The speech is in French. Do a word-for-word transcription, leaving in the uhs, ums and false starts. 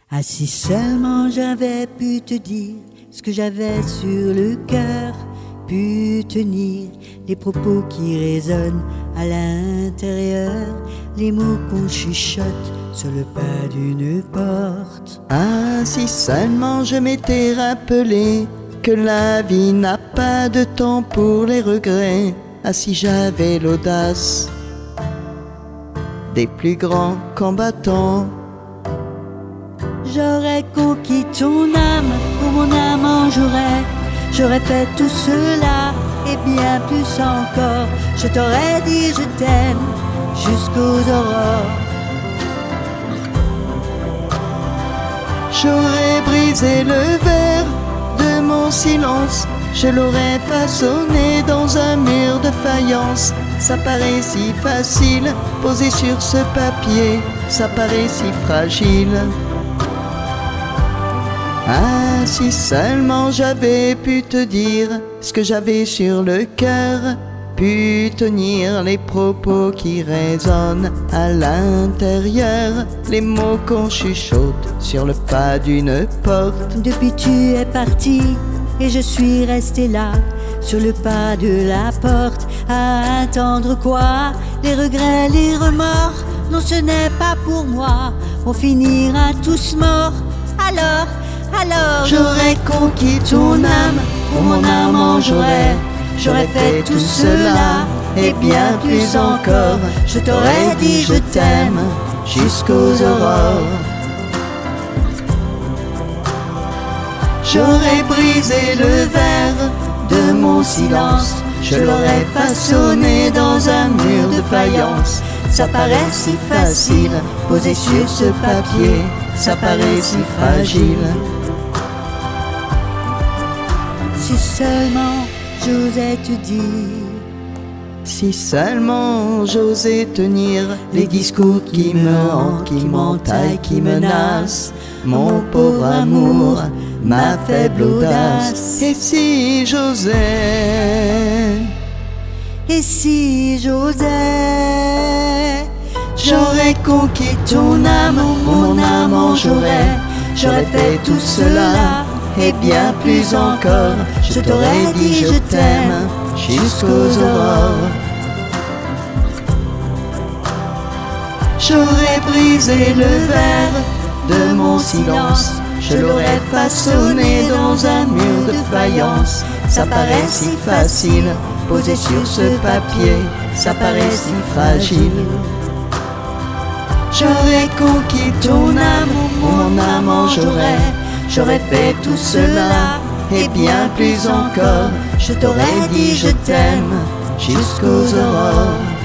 Ah, si seulement j'avais pu te dire ce que j'avais sur le cœur, pu tenir les propos qui résonnent à l'intérieur, les mots qu'on chuchote sur le pas d'une porte. Ah, si seulement je m'étais rappelé que la vie n'a pas de temps pour les regrets. Ah, si j'avais l'audace des plus grands combattants. J'aurais conquis ton âme, pour mon amant j'aurais, j'aurais fait tout cela et bien plus encore. Je t'aurais dit je t'aime jusqu'aux aurores. J'aurais brisé le verre de mon silence, je l'aurais façonné dans un mur de faïence. Ça paraît si facile, posé sur ce papier, ça paraît si fragile. Ah, si seulement j'avais pu te dire ce que j'avais sur le cœur, pu tenir les propos qui résonnent à l'intérieur, les mots qu'on chuchote sur le pas d'une porte. Depuis tu es parti et je suis resté là, sur le pas de la porte, à attendre quoi? Les regrets, les remords, non ce n'est pas pour moi, on finira tous morts. Alors, alors j'aurais conquis ton âme, pour mon amant j'aurais, j'aurais fait tout cela et bien plus encore. Je t'aurais dit je t'aime jusqu'aux aurores. J'aurais brisé le verre de mon silence, je l'aurais façonné dans un mur de faïence. Ça paraît si facile, posé sur ce papier, ça paraît si fragile. Si seulement j'osais te dire, si seulement j'osais tenir les discours qui me hantent, qui m'entaillent, qui menacent mon pauvre amour, ma faible audace. Et si j'osais, et si j'osais, j'aurais conquis ton âme, mon amant j'aurais, j'aurais fait tout cela et bien plus encore. Je t'aurais dit je t'aime jusqu'aux aurores. J'aurais brisé le verre de mon silence, je l'aurais façonné dans un mur de faïence. Ça paraît si facile, posé sur ce papier, ça paraît si fragile. J'aurais conquis ton âme, mon amant j'aurais, j'aurais fait tout cela et bien plus encore. Je t'aurais dit je t'aime jusqu'aux aurores.